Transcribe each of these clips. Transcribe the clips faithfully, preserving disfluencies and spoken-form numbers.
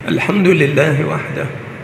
الحمد لله وحده،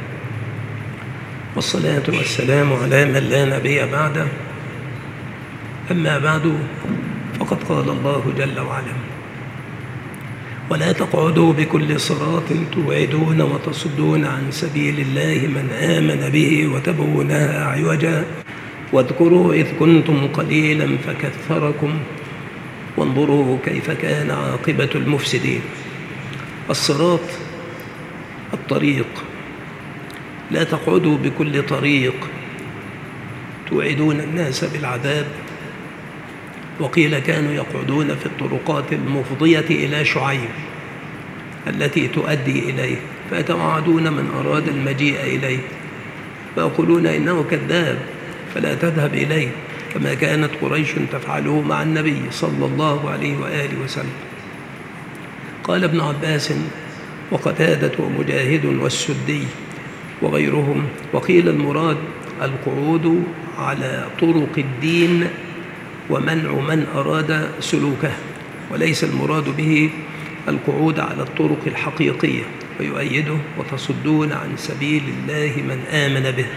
والصلاة والسلام على من لا نبي بعده. أما بعد، فقد قال الله جل وعلا: ولا تقعدوا بكل صراط توعدون وتصدون عن سبيل الله من آمن به وتبغونها عوجا واذكروا إذ كنتم قليلا فكثركم وانظروا كيف كان عاقبة المفسدين. الصراط الطريق، لا تقعدوا بكل طريق توعدون الناس بالعذاب. وقيل كانوا يقعدون في الطرقات المفضية إلى شعيب التي تؤدي إليه، فيتوعدون من أراد المجيء إليه فيقولون إنه كذاب فلا تذهب إليه، كما كانت قريش تفعله مع النبي صلى الله عليه وآله وسلم. قال ابن عباس وقتادة ومجاهد والسدي وغيرهم: وقيل المراد القعود على طرق الدين ومنع من أراد سلوكه، وليس المراد به القعود على الطرق الحقيقية. ويؤيده: وتصدون عن سبيل الله من آمن به.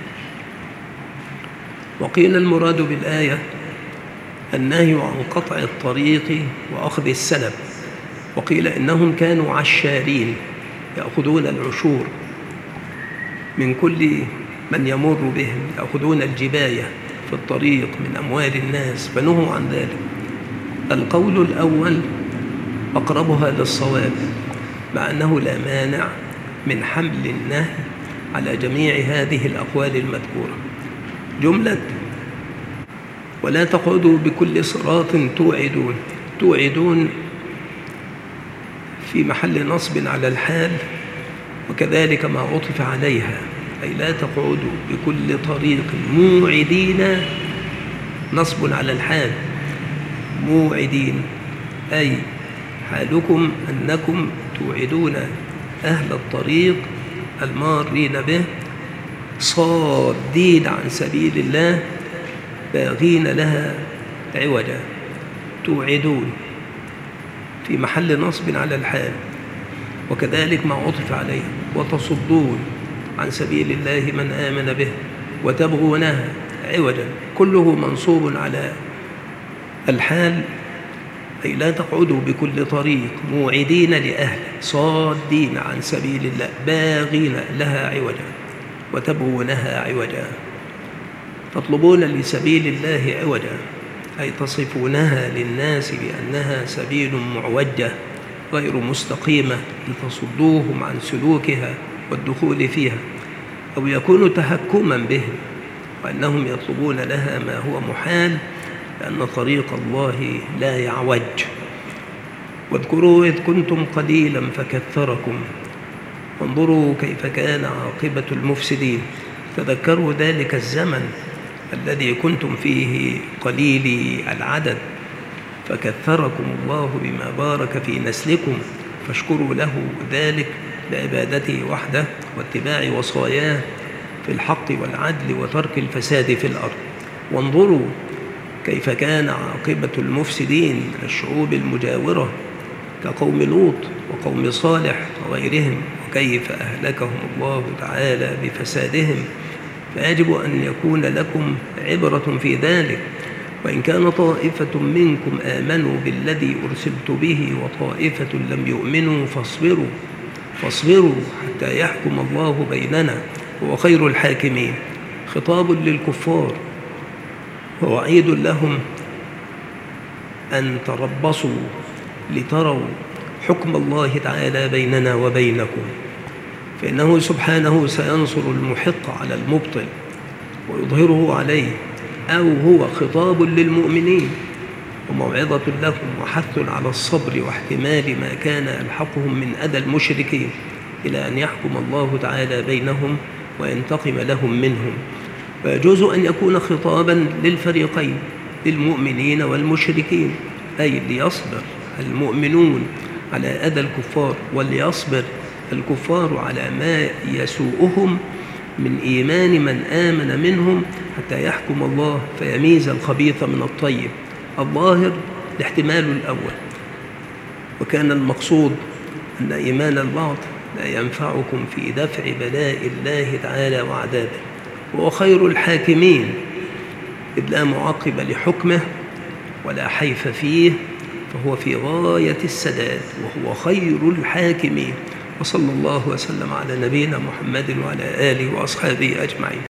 وقيل المراد بالآية النهي عن قطع الطريق وأخذ السلب. وقيل إنهم كانوا عشارين يأخذون العشور من كل من يمر بهم، يأخذون الجباية في الطريق من أموال الناس، فنهوا عن ذلك. القول الأول أقربها للصواب، مع أنه لا مانع من حمل النهي على جميع هذه الأقوال المذكورة. جملة ولا تقعدوا بكل صراط توعدون، توعدون في محل نصب على الحال، وكذلك ما عطف عليها، أي لا تقعدوا بكل طريق موعدين، نصب على الحال، موعدين أي حالكم أنكم توعدون أهل الطريق المارين به صادين عن سبيل الله باغين لها عوجا. توعدون في محل نصب على الحال، وكذلك ما عطف عليه. وتصدون عن سبيل الله من آمن به وتبغونها عوجا، كله منصوب على الحال، أي لا تقعدوا بكل طريق موعدين لأهل صادين عن سبيل الله باغين لها عوجا وتبغونها عوجا. تطلبون لسبيل الله عوجا، أي تصفونها للناس بأنها سبيل معوجة غير مستقيمة لتصدوهم عن سلوكها والدخول فيها، أو يكون تهكما بهم وأنهم يطلبون لها ما هو محال، لأن طريق الله لا يعوج. واذكروا إذ كنتم قليلا فكثركم وانظروا كيف كان عاقبة المفسدين. تذكروا ذلك الزمن الذي كنتم فيه قليل العدد، فكثركم الله بما بارك في نسلكم، فاشكروا له ذلك بعبادته وحده واتباع وصاياه في الحق والعدل وترك الفساد في الأرض. وانظروا كيف كان عاقبة المفسدين من الشعوب المجاورة كقوم لوط وقوم صالح وغيرهم، وكيف أهلكهم الله تعالى بفسادهم. فيجب أن يكون لكم عبرة في ذلك. وإن كان طائفة منكم آمنوا بالذي أرسلت به وطائفة لم يؤمنوا فاصبروا فاصبروا حتى يحكم الله بيننا وهو خير الحاكمين. خطاب للكفار ووعيد لهم أن تربصوا لتروا حكم الله تعالى بيننا وبينكم، فإنه سبحانه سينصر المحق على المبطل ويظهره عليه. أو هو خطاب للمؤمنين وموعظة لهم وحث على الصبر واحتمال ما كان يلحقهم من أذى المشركين إلى أن يحكم الله تعالى بينهم وينتقم لهم منهم. فيجوز أن يكون خطابا للفريقين، للمؤمنين والمشركين، أي ليصبر المؤمنون على أذى الكفار وليصبر الكفار على ما يسوءهم من إيمان من آمن منهم، حتى يحكم الله فيميز الخبيث من الطيب. الظاهر الاحتمال الأول، وكان المقصود أن إيمان البعض لا ينفعكم في دفع بلاء الله تعالى وعذابه. وهو خير الحاكمين إذ لا معقب لحكمه ولا حيف فيه، فهو في غاية السداد وهو خير الحاكمين. وصلى الله وسلم على نبينا محمد وعلى آله وأصحابه أجمعين.